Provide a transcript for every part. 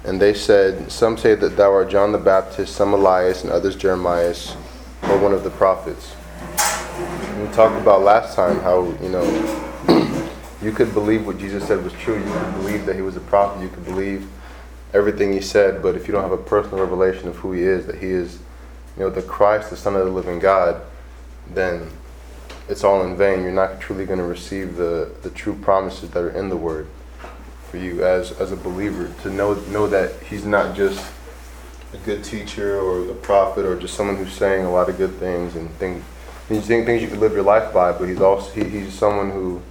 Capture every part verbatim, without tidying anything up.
And they said, some say that thou art John the Baptist, some Elias, and others Jeremiah, or one of the prophets. We talked about last time how, you know, you could believe what Jesus said was true. You could believe that he was a prophet. You could believe everything he said. But if you don't have a personal revelation of who he is, that he is, you know, the Christ, the Son of the living God, then it's all in vain. You're not truly going to receive the, the true promises that are in the Word for you as as a believer, to know know that he's not just a good teacher or a prophet or just someone who's saying a lot of good things and things things, things you could live your life by, but he's also he, he's someone who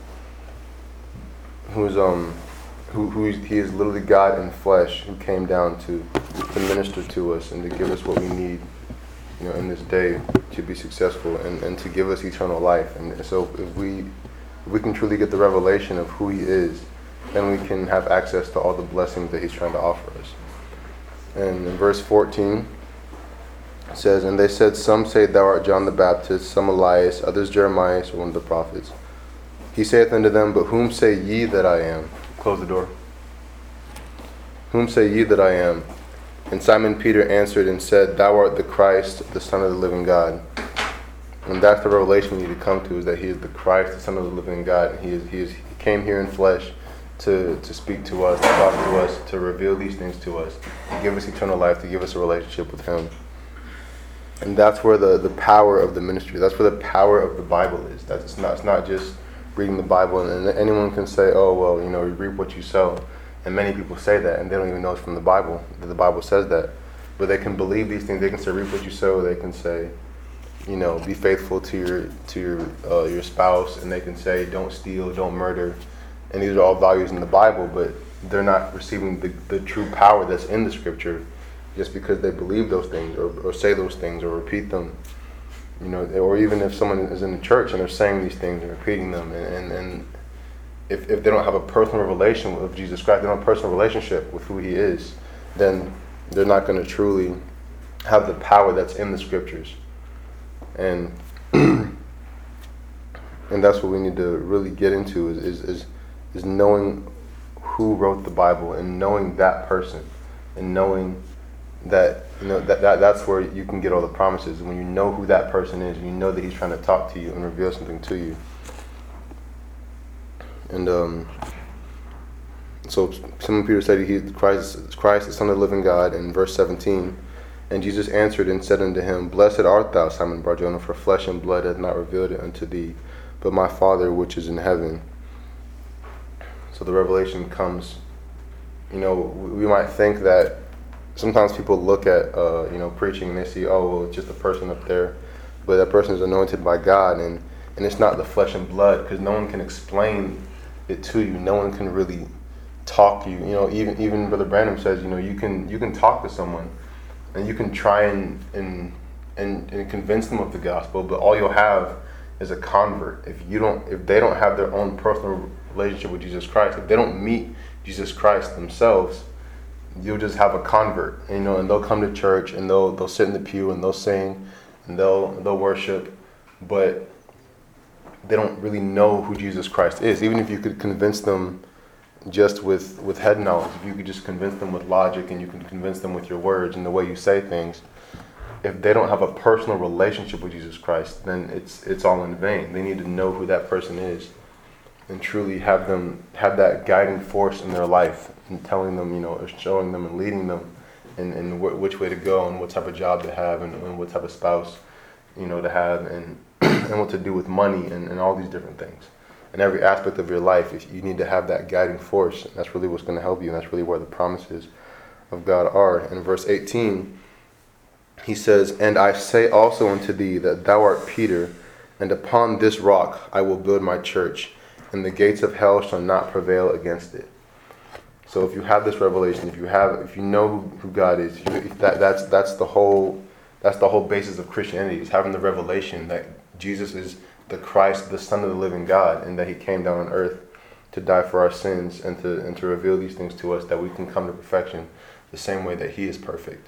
who's um who who is, he is literally God in flesh, who came down to to minister to us and to give us what we need, you know, in this day to be successful and, and to give us eternal life. And so if we if we can truly get the revelation of who he is, then we can have access to all the blessings that he's trying to offer us. And in verse fourteen, it says, and they said, some say thou art John the Baptist, some Elias, others Jeremiah, or one of the prophets. He saith unto them, but whom say ye that I am? Close the door. Whom say ye that I am? And Simon Peter answered and said, thou art the Christ, the Son of the living God. And that's the revelation we need to come to, is that he is the Christ, the Son of the living God. And he is he is he came here in flesh to, to speak to us, to talk to us, to reveal these things to us, to give us eternal life, to give us a relationship with him. And that's where the, the power of the ministry, that's where the power of the Bible is. That's it's not it's not just reading the Bible, and, and anyone can say, oh, well, you know, you reap what you sow. And many people say that, and they don't even know it's from the Bible, that the Bible says that. But they can believe these things. They can say, reap what you sow. They can say, you know, be faithful to your to your uh, your spouse. And they can say, don't steal, don't murder. And these are all values in the Bible, but they're not receiving the, the true power that's in the Scripture just because they believe those things or, or say those things or repeat them. You know, or even if someone is in the church and they're saying these things and repeating them, and, and, and if, if they don't have a personal revelation with Jesus Christ, they don't have a personal relationship with who he is, then they're not going to truly have the power that's in the Scriptures. And and that's what we need to really get into is, is, is, is knowing who wrote the Bible and knowing that person and knowing that, you know, that, that that's where you can get all the promises. When you know who that person is and you know that he's trying to talk to you and reveal something to you. And um, so Simon Peter said he is Christ, Christ, the Son of the living God, in verse seventeen. And Jesus answered and said unto him, blessed art thou, Simon Bar-Jonah, for flesh and blood hath not revealed it unto thee, but my Father which is in heaven. So the revelation comes, you know, we might think that sometimes people look at, uh, you know, preaching and they see, oh, well, it's just a person up there. But that person is anointed by God, and, and it's not the flesh and blood, because no one can explain it to you. No one can really talk to you. You know, even even Brother Branham says, you know, you can you can talk to someone, and you can try and and and, and convince them of the gospel, but all you'll have is a convert. If you don't, if they don't have their own personal relationship with Jesus Christ, if they don't meet Jesus Christ themselves, you'll just have a convert, you know, and they'll come to church and they'll they'll sit in the pew and they'll sing and they'll they'll worship, but they don't really know who Jesus Christ is. Even if you could convince them just with, with head knowledge, if you could just convince them with logic and you can convince them with your words and the way you say things, if they don't have a personal relationship with Jesus Christ, then it's it's all in vain. They need to know who that person is and truly have them have that guiding force in their life and telling them, you know, or showing them and leading them in, in wh- which way to go and what type of job to have and, and what type of spouse, you know, to have and and what to do with money and, and all these different things. In every aspect of your life, if you need to have that guiding force. And that's really what's going to help you, and that's really where the promises of God are. In verse eighteen, he says, and I say also unto thee that thou art Peter, and upon this rock I will build my church, and the gates of hell shall not prevail against it. So if you have this revelation, if you have, if you know who, who God is, if you, if that that's that's the whole that's the whole basis of Christianity, is having the revelation that Jesus is the Christ, the Son of the living God, and that he came down on earth to die for our sins and to and to reveal these things to us, that we can come to perfection the same way that he is perfect.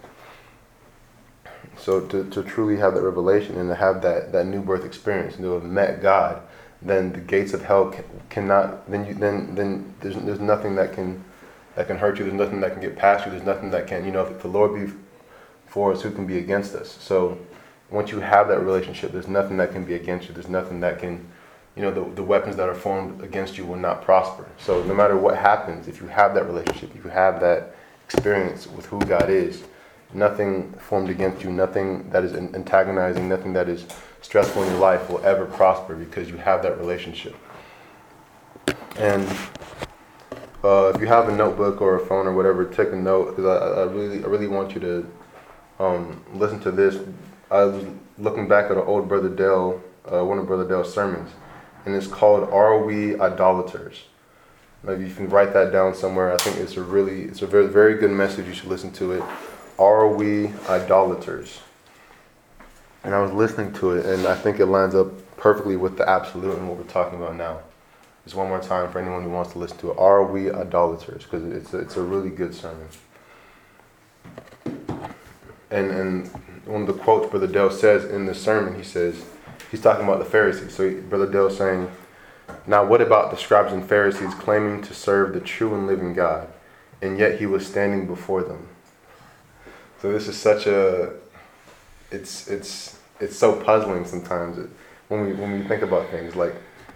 So to, to truly have that revelation and to have that, that new birth experience, and to have met God, then the gates of hell can, cannot. Then you then then there's there's nothing that can that can hurt you. There's nothing that can get past you. There's nothing that can, you know, if the Lord be for us, who can be against us? So once you have that relationship, there's nothing that can be against you. There's nothing that can, you know, the, the weapons that are formed against you will not prosper. So no matter what happens, if you have that relationship, if you have that experience with who God is, nothing formed against you, nothing that is antagonizing, nothing that is stressful in your life will ever prosper because you have that relationship. And uh, if you have a notebook or a phone or whatever, take a note, because I, I really, I really want you to um, listen to this. I was looking back at an old Brother Dale, uh, one of Brother Dale's sermons, and it's called "Are We Idolaters?" Maybe you can write that down somewhere. I think it's a really, it's a very, very good message. You should listen to it. Are we idolaters? And I was listening to it, and I think it lines up perfectly with the absolute and what we're talking about now. Just one more time for anyone who wants to listen to it. Are we idolaters? Because it's a, it's a really good sermon. And and one of the quotes Brother Dale says in the sermon, he says, he's talking about the Pharisees. So he, Brother Dale's saying, now what about the scribes and Pharisees claiming to serve the true and living God, and yet he was standing before them? So this is such a, it's it's it's so puzzling sometimes when we when we think about things. Like,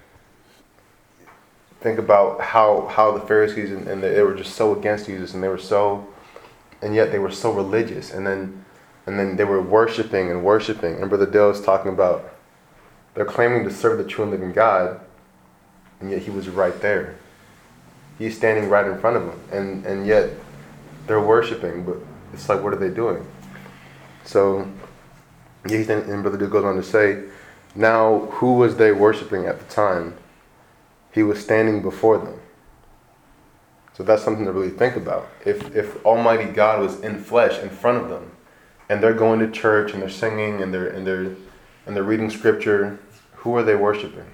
think about how how the Pharisees and, and they were just so against Jesus, and they were so, and yet they were so religious, and then and then they were worshiping and worshiping. And Brother Dale is talking about they're claiming to serve the true and living God, and yet he was right there. He's standing right in front of them, and and yet they're worshiping, but it's like, what are they doing? So, yeah, and Brother Dale goes on to say, now who was they worshiping at the time? He was standing before them. So that's something to really think about. If if Almighty God was in flesh in front of them, and they're going to church and they're singing and they're and they're and they're reading scripture, who are they worshiping?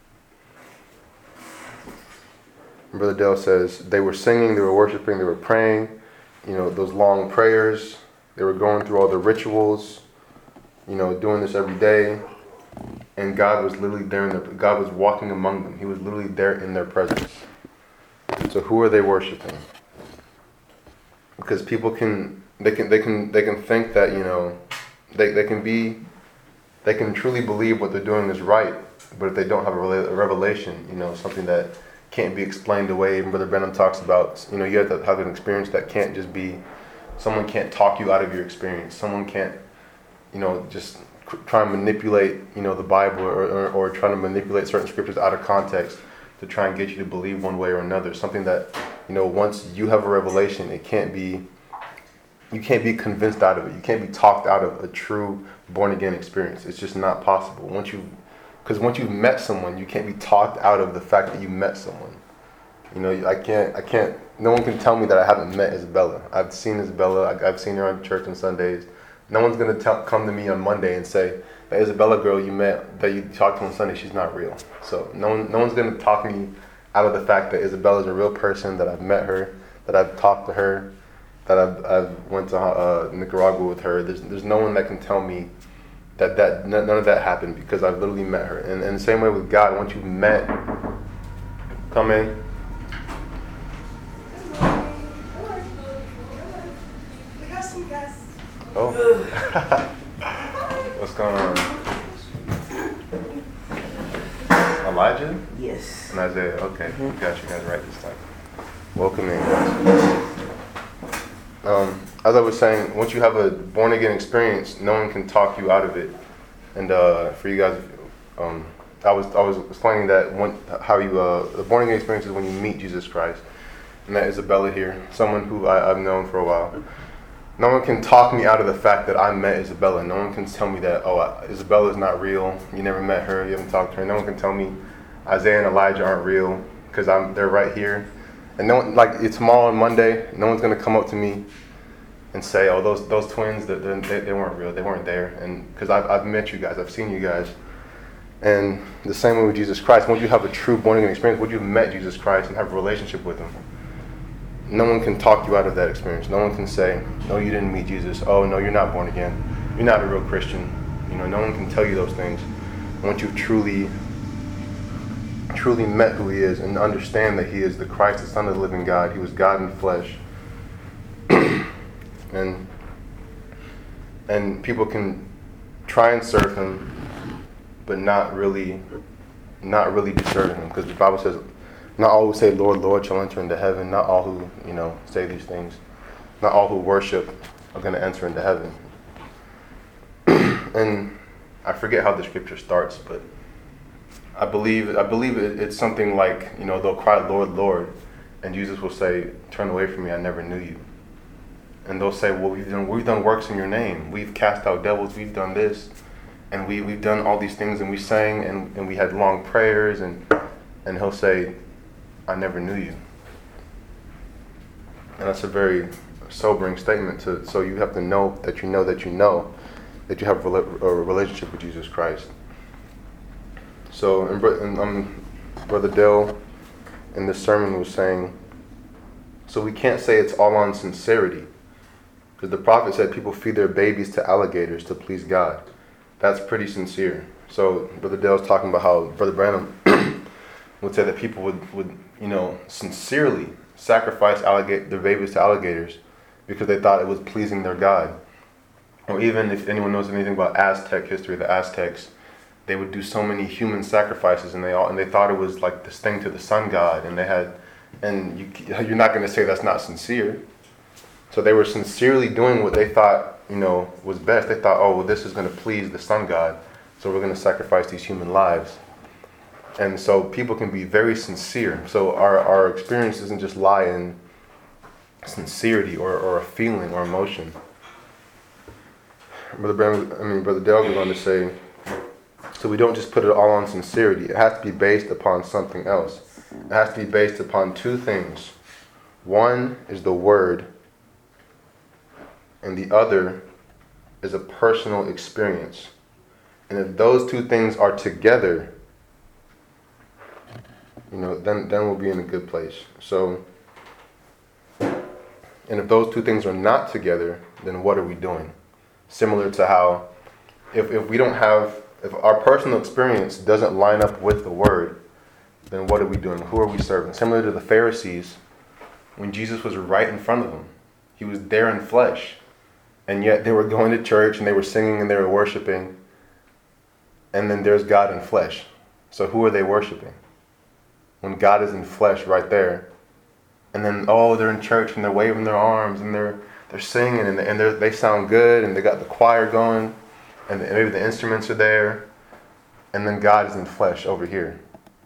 And Brother Dale says they were singing, they were worshiping, they were praying. You know, those long prayers. They were going through all the rituals. You know, doing this every day. And God was literally there. In their, God was walking among them. He was literally there in their presence. So who are they worshiping? Because people can, they can, they can, they can think that, you know, they they can be, they can truly believe what they're doing is right. But if they don't have a, rela- a revelation, you know, something that can't be explained away. Even Brother Brenham talks about, you know, you have to have an experience that can't just be, someone can't talk you out of your experience. Someone can't, you know, just try and manipulate, you know, the Bible or, or, or try to manipulate certain scriptures out of context to try and get you to believe one way or another. Something that, you know, once you have a revelation, it can't be, you can't be convinced out of it. You can't be talked out of a true born again experience. It's just not possible. Once you, because once you've met someone, you can't be talked out of the fact that you met someone. You know, I can't, I can't, no one can tell me that I haven't met Isabella. I've seen Isabella, I've seen her on church on Sundays. No one's going to come to me on Monday and say, the Isabella girl you met, that you talked to on Sunday, she's not real. So no one, no one's going to talk me out of the fact that Isabella's a real person, that I've met her, that I've talked to her, that I've, I've went to uh, Nicaragua with her. There's, there's no one that can tell me that, that none of that happened, because I've literally met her. And, and the same way with God, once you've met, come in. We got some guests. Oh. What's going on? Elijah? Yes. And Isaiah. Okay, mm-hmm. Got you guys right this time. Welcome in, guys. Um, as I was saying, once you have a born again experience, no one can talk you out of it. And uh, for you guys, um, I was I was explaining that one, how you uh, the born again experience is when you meet Jesus Christ. And that Isabella here, someone who I, I've known for a while. No one can talk me out of the fact that I met Isabella. No one can tell me that, oh, Isabella is not real. You never met her. You haven't talked to her. No one can tell me Isaiah and Elijah aren't real, because I'm they're right here. And no one, like tomorrow and Monday, no one's gonna come up to me and say, oh, those those twins, they, they, they weren't real. They weren't there. And because I've I've met you guys, I've seen you guys. And the same way with Jesus Christ. Once you have a true born again experience, once you've met Jesus Christ and have a relationship with Him, no one can talk you out of that experience. No one can say, no, you didn't meet Jesus. Oh, no, you're not born again. You're not a real Christian. You know, no one can tell you those things. Once you've truly truly met who he is and understand that he is the Christ, the Son of the living God. He was God in flesh. and and people can try and serve him, but not really not really be serving him, because the Bible says, not all who say, Lord, Lord, shall enter into heaven. Not all who, you know, say these things. Not all who worship are going to enter into heaven. And I forget how the scripture starts, but I believe I believe it, it's something like, you know, they'll cry, Lord, Lord, and Jesus will say, turn away from me, I never knew you. And they'll say, well, we've done we've done works in your name. We've cast out devils. We've done this, and we we've done all these things, and we sang, and, and we had long prayers, and and he'll say, I never knew you. And that's a very sobering statement. To so you have to know that you know that you know that you have a relationship with Jesus Christ. So, and, and um, Brother Dale in this sermon was saying, so we can't say it's all on sincerity, because the prophet said people feed their babies to alligators to please God. That's pretty sincere. So Brother Dale was talking about how Brother Branham would say that people would, would you know, sincerely sacrifice alligator, their babies to alligators because they thought it was pleasing their God. Or even if anyone knows anything about Aztec history, the Aztecs, they would do so many human sacrifices, and they all and they thought it was like this thing to the sun god, and they had, and you you're not going to say that's not sincere. So they were sincerely doing what they thought, you know, was best. They thought, oh, well, this is going to please the sun god, so we're going to sacrifice these human lives. And so people can be very sincere. So our, our experience doesn't just lie in sincerity or, or a feeling or emotion. Brother Bram, I mean, Brother Dale goes on to say, so we don't just put it all on sincerity. It has to be based upon something else. It has to be based upon two things. One is the Word, and the other is a personal experience. And if those two things are together, you know, then, then we'll be in a good place. So, and if those two things are not together, then what are we doing? Similar to how, if, if we don't have, if our personal experience doesn't line up with the Word, then what are we doing? Who are we serving? Similar to the Pharisees, when Jesus was right in front of them. He was there in flesh. And yet they were going to church and they were singing and they were worshiping. And then there's God in flesh. So who are they worshiping? When God is in flesh right there. And then, oh, they're in church and they're waving their arms and they're they're singing and, they, and they're, they sound good and they got the choir going and the, maybe the instruments are there. And then God is in flesh over here.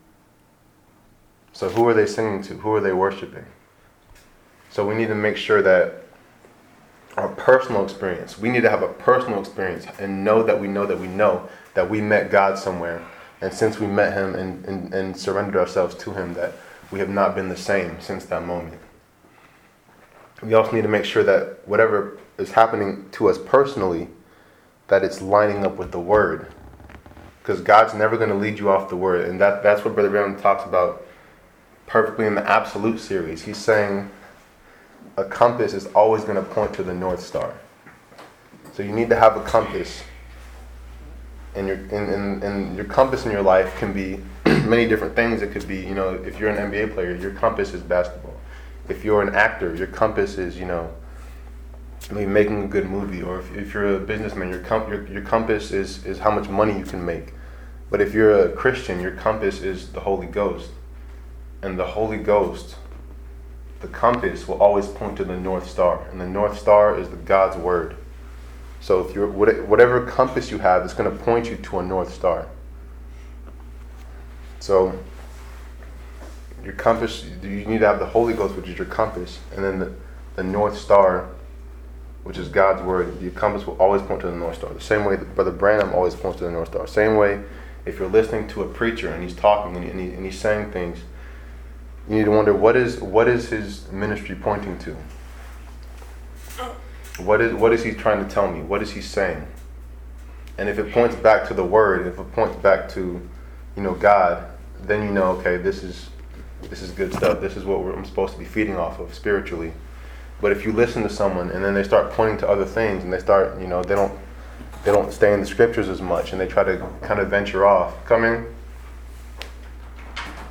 So who are they singing to? Who are they worshiping? So we need to make sure that our personal experience, we need to have a personal experience and know that we know that we know that we met God somewhere. And since we met him and, and, and surrendered ourselves to him, that we have not been the same since that moment. We also need to make sure that whatever is happening to us personally, that it's lining up with the Word. Because God's never going to lead you off the Word. And that, that's what Brother Branham talks about perfectly in the Absolute series. He's saying a compass is always going to point to the North Star. So you need to have a compass. And your and, and, and your compass in your life can be many different things. It could be, you know, if you're an N B A player, your compass is basketball. If you're an actor, your compass is, you know, maybe making a good movie. Or if, if you're a businessman, your, com- your your compass is, is how much money you can make. But if you're a Christian, your compass is the Holy Ghost. And the Holy Ghost, the compass, will always point to the North Star. And the North Star is the God's Word. So if you're whatever compass you have, it's going to point you to a North Star. So your compass, you need to have the Holy Ghost, which is your compass, and then the, the North Star, which is God's Word. Your compass will always point to the North Star. The same way that Brother Branham always points to the North Star. Same way, if you're listening to a preacher and he's talking and, he, and, he, and he's saying things, you need to wonder, what is what is his ministry pointing to? What is what is he trying to tell me? What is he saying? And if it points back to the Word, if it points back to, you know, God, then you know, okay, this is this is good stuff. This is what we're, I'm supposed to be feeding off of spiritually. But if you listen to someone and then they start pointing to other things and they start, you know, they don't they don't stay in the scriptures as much and they try to kind of venture off. Come in.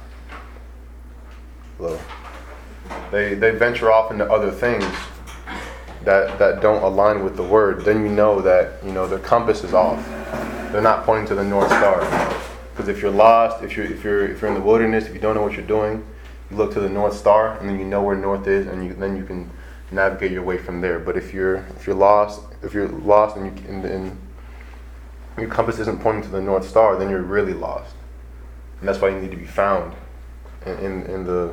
they they venture off into other things that that don't align with the word, then you know that, you know, their compass is off. They're not pointing to the North Star. Because if you're lost, if you're if you're if you're in the wilderness, if you don't know what you're doing, you look to the North Star, and then you know where north is, and you, then you can navigate your way from there. But if you're if you're lost, if you're lost and you and, and your compass isn't pointing to the North Star, then you're really lost. And that's why you need to be found in in, in the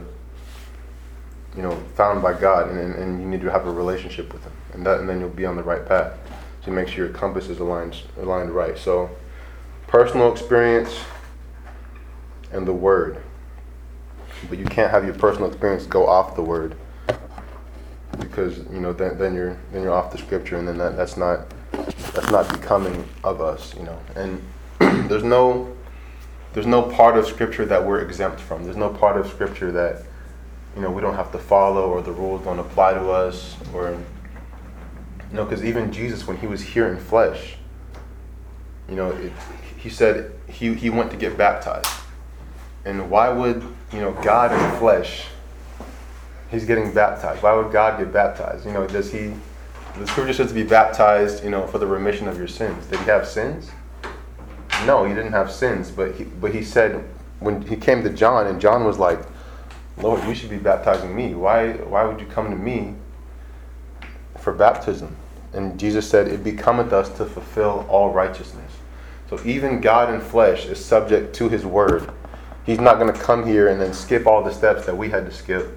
you know found by God, and, and and you need to have a relationship with Him, and that and then you'll be on the right path. So make sure your compass is aligned aligned right. So personal experience and the Word. But you can't have your personal experience go off the Word, because you know then then you're then you're off the Scripture, and then that, that's not that's not becoming of us, you know. And there's no there's no part of Scripture that we're exempt from. There's no part of Scripture that you know we don't have to follow, or the rules don't apply to us, or you know, because even Jesus, when He was here in flesh, you know, it, He said he he went to get baptized. And why would, you know, God in flesh, He's getting baptized. Why would God get baptized? You know, does He, the Scripture says to be baptized, you know, for the remission of your sins. Did He have sins? No, He didn't have sins. But he, but he said, when He came to John, and John was like, Lord, you should be baptizing me. Why, why would you come to me for baptism? And Jesus said, it becometh us to fulfill all righteousness. So even God in flesh is subject to His word. He's not going to come here and then skip all the steps that we had to skip,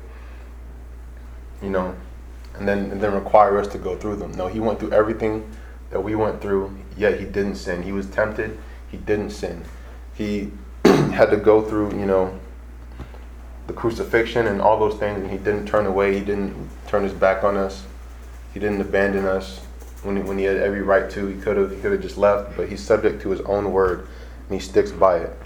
you know, and then and then require us to go through them. No, He went through everything that we went through, yet He didn't sin. He was tempted, He didn't sin. He had to go through, you know, the crucifixion and all those things, and He didn't turn away. He didn't turn His back on us. He didn't abandon us when he, when He had every right to. He could have he could have just left, but He's subject to His own word, and He sticks by it.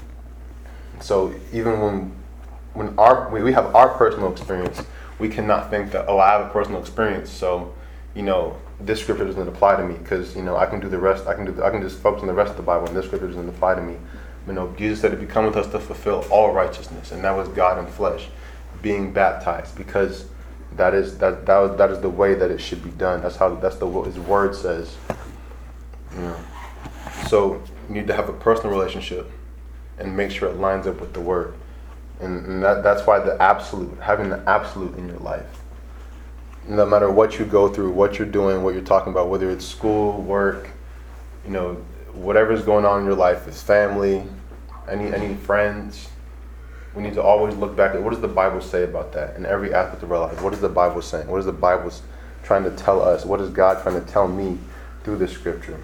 So even when when our we have our personal experience, we cannot think that, oh, I have a personal experience, so you know this scripture doesn't apply to me, because you know I can do the rest. I can do the, I can just focus on the rest of the Bible, and this scripture doesn't apply to me. You know, Jesus said, "It become with us to fulfill all righteousness," and that was God in flesh, being baptized, because that is that that was, that is the way that it should be done. That's how that's the what His word says. You know, so you need to have a personal relationship and make sure it lines up with the word. And, and that, that's why the absolute, having the absolute in your life, no matter what you go through, what you're doing, what you're talking about, whether it's school, work, you know, whatever's going on in your life, is family, any any friends, we need to always look back at what does the Bible say about that in every aspect of our life. What is the Bible saying? What is the Bible trying to tell us? What is God trying to tell me through this scripture?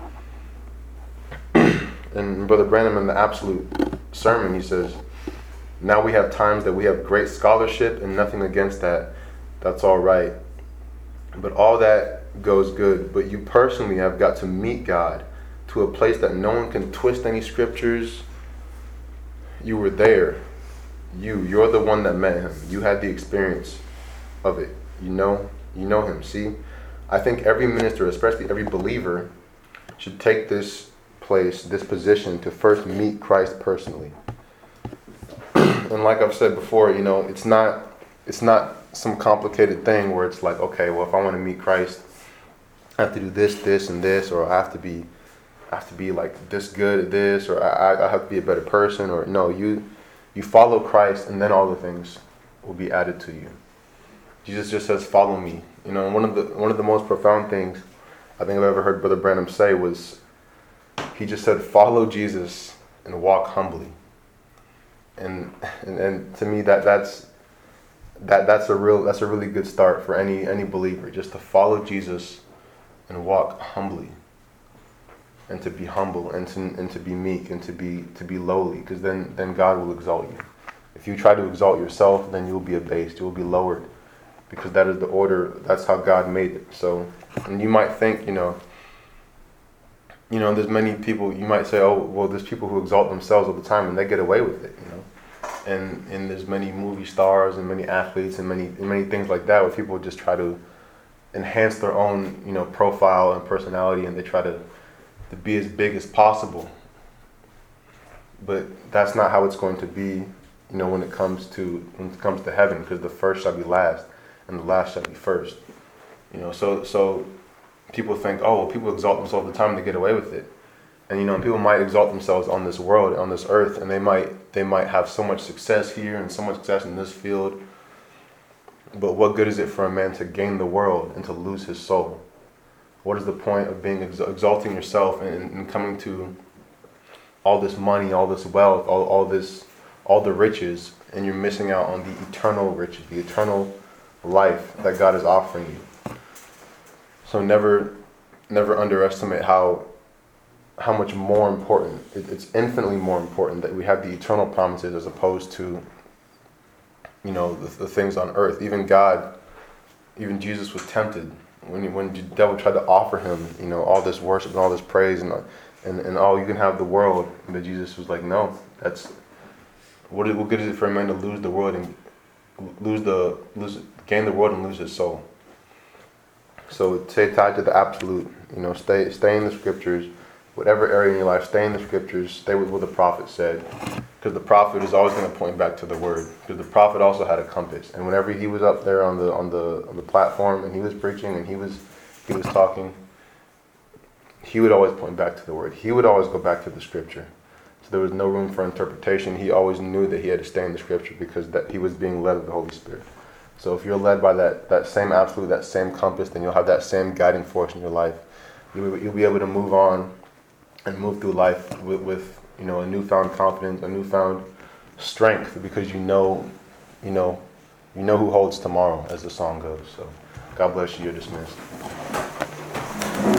And Brother Branham, in the Absolute sermon, he says, now we have times that we have great scholarship, and nothing against that. That's all right. But all that goes good. But you personally have got to meet God to a place that no one can twist any scriptures. You were there. You, you're the one that met Him. You had the experience of it. You know, you know Him. See, I think every minister, especially every believer, should take this place, this position, to first meet Christ personally. And like I've said before, you know, it's not it's not some complicated thing where it's like, okay, well, if I want to meet Christ, I have to do this, this, and this, or I have to be I have to be like this good at this, or I, I have to be a better person, or no, you you follow Christ, and then all the things will be added to you. Jesus just says, follow me. You know, one of the one of the most profound things I think I've ever heard Brother Branham say was, he just said, follow Jesus and walk humbly. And, and and to me that that's that that's a real that's a really good start for any any believer, just to follow Jesus and walk humbly, and to be humble, and to and to be meek, and to be to be lowly, because then then God will exalt you. If you try to exalt yourself, then you will be abased, you will be lowered, because that is the order, that's how God made it. So, and you might think, you know, you know, there's many people, you might say, oh, well, there's people who exalt themselves all the time and they get away with it, you know. And and there's many movie stars and many athletes and many and many things like that where people just try to enhance their own, you know, profile and personality, and they try to, to be as big as possible. But that's not how it's going to be you know, when it comes to when it comes to heaven, because the first shall be last, and the last shall be first. You know, so so people think, oh, well, people exalt themselves all the time to get away with it, and you know, people might exalt themselves on this world, on this earth, and they might they might have so much success here and so much success in this field. But what good is it for a man to gain the world and to lose his soul? What is the point of being ex- exalting yourself and, and coming to all this money, all this wealth, all, all this, all the riches, and you're missing out on the eternal riches, the eternal life that God is offering you? So never, never underestimate how, how much more important, it, it's infinitely more important that we have the eternal promises as opposed to, you know, the, the things on earth. Even God, even Jesus was tempted when he, when the devil tried to offer him, you know, all this worship and all this praise and and and oh, you can have the world. But Jesus was like, no, that's what. What good is it for a man to lose the world and lose the lose gain the world and lose his soul? So stay tied to the absolute. You know, stay stay in the scriptures. Whatever area in your life, stay in the scriptures. Stay with what the prophet said. Because the prophet is always going to point back to the word. Because the prophet also had a compass, and whenever he was up there on the on the on the platform and he was preaching and he was he was talking, he would always point back to the word. He would always go back to the scripture. So there was no room for interpretation. He always knew that he had to stay in the scripture because that he was being led of the Holy Spirit. So if you're led by that that same absolute, that same compass, then you'll have that same guiding force in your life. You'll, you'll be able to move on and move through life with, with you know, a newfound confidence, a newfound strength, because you know, you know, you know who holds tomorrow, as the song goes. So, God bless you. You're dismissed.